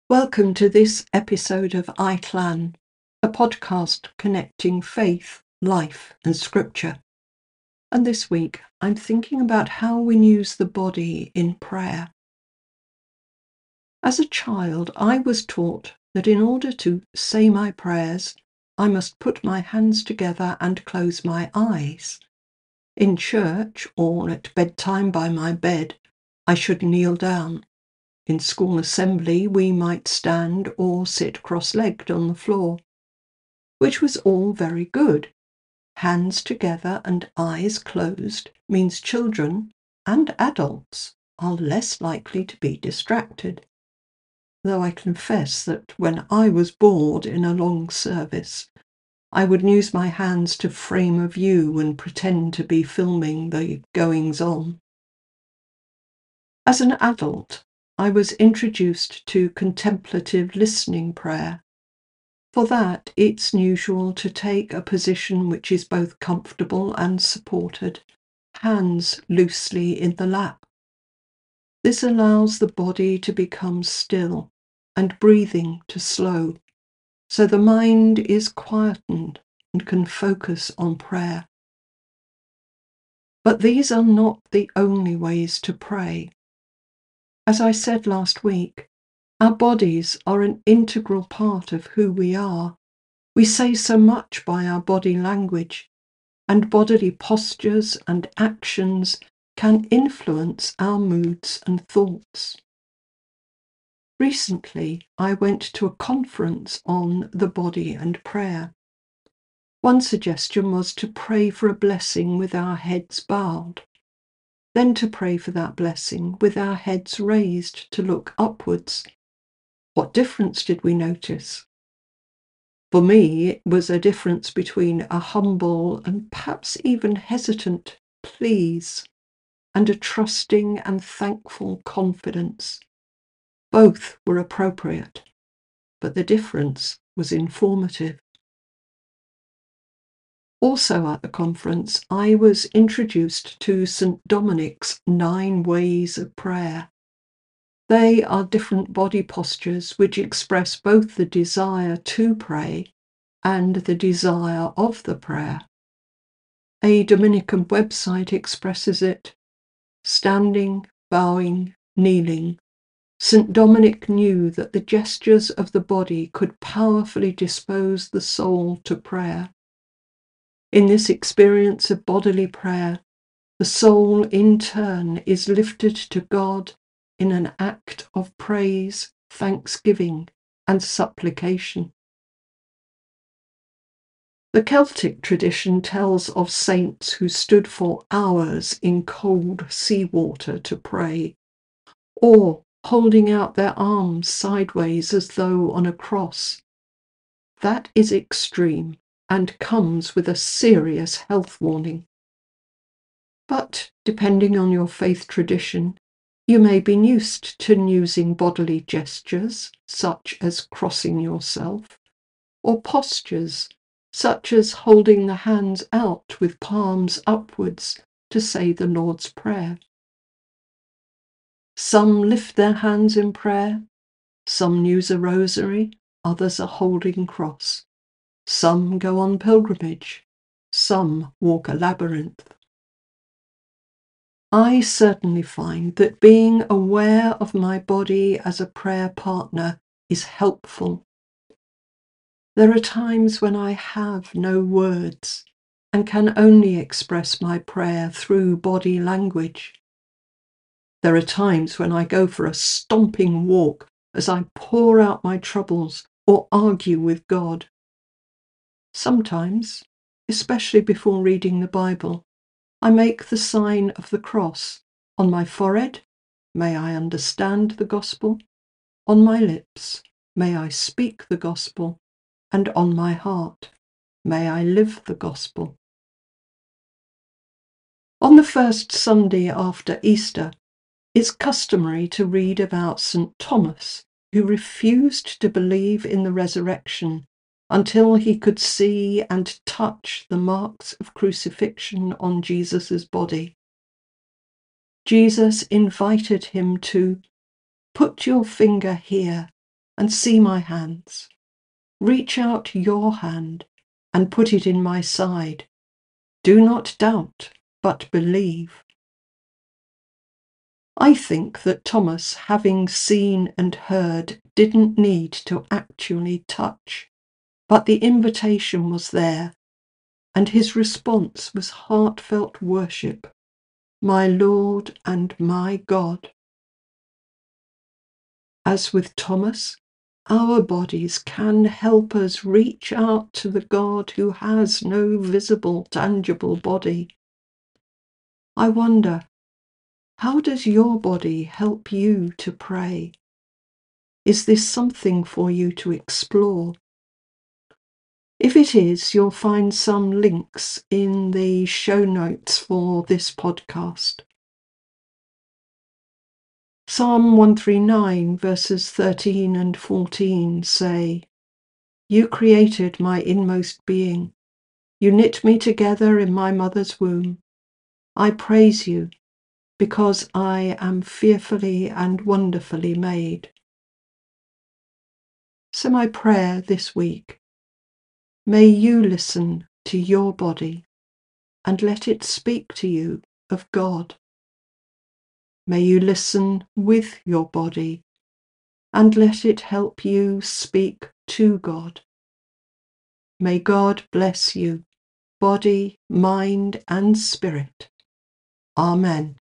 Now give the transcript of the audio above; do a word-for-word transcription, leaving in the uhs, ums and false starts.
Welcome to this episode of iClan, a podcast connecting faith, life and scripture. And this week I'm thinking about how we use the body in prayer. As a child, I was taught that in order to say my prayers, I must put my hands together and close my eyes. In church or at bedtime by my bed, I should kneel down. In school assembly, we might stand or sit cross-legged on the floor, which was all very good. Hands together and eyes closed means children and adults are less likely to be distracted. Though I confess that when I was bored in a long service, I would use my hands to frame a view and pretend to be filming the goings-on. As an adult, I was introduced to contemplative listening prayer. For that, it's usual to take a position which is both comfortable and supported, hands loosely in the lap. This allows the body to become still and breathing to slow, so the mind is quietened and can focus on prayer. But these are not the only ways to pray. As I said last week, our bodies are an integral part of who we are. We say so much by our body language, and bodily postures and actions can influence our moods and thoughts. Recently, I went to a conference on the body and prayer. One suggestion was to pray for a blessing with our heads bowed, then to pray for that blessing with our heads raised to look upwards. What difference did we notice? For me, it was a difference between a humble and perhaps even hesitant please and a trusting and thankful confidence. Both were appropriate, but the difference was informative. Also at the conference, I was introduced to Saint Dominic's nine ways of prayer. They are different body postures which express both the desire to pray and the desire of the prayer. A Dominican website expresses it: standing, bowing, kneeling. Saint Dominic knew that the gestures of the body could powerfully dispose the soul to prayer. In this experience of bodily prayer, the soul in turn is lifted to God in an act of praise, thanksgiving, and supplication. The Celtic tradition tells of saints who stood for hours in cold seawater to pray, or holding out their arms sideways as though on a cross. That is extreme and comes with a serious health warning. But, depending on your faith tradition, you may be used to using bodily gestures, such as crossing yourself, or postures, such as holding the hands out with palms upwards to say the Lord's Prayer. Some lift their hands in prayer, some use a rosary, others a holding cross. Some go on pilgrimage, some walk a labyrinth. I certainly find that being aware of my body as a prayer partner is helpful. There are times when I have no words and can only express my prayer through body language. There are times when I go for a stomping walk as I pour out my troubles or argue with God. Sometimes, especially before reading the Bible, I make the sign of the cross on my forehead. May I understand the gospel? On my lips, may I speak the gospel? And on my heart, may I live the gospel? On the first Sunday after Easter, it's customary to read about Saint Thomas, who refused to believe in the resurrection until he could see and touch the marks of crucifixion on Jesus' body. Jesus invited him to put your finger here and see my hands. Reach out your hand and put it in my side. Do not doubt, but believe. I think that Thomas, having seen and heard, didn't need to actually touch, but the invitation was there, and his response was heartfelt worship. My Lord and my God. As with Thomas, our bodies can help us reach out to the God who has no visible, tangible body. I wonder, how does your body help you to pray? Is this something for you to explore? If it is, you'll find some links in the show notes for this podcast. Psalm one thirty-nine verses thirteen and fourteen say, You created my inmost being. You knit me together in my mother's womb. I praise you because I am fearfully and wonderfully made. So my prayer this week, may you listen to your body and let it speak to you of God. May you listen with your body and let it help you speak to God. May God bless you, body, mind, and spirit. Amen.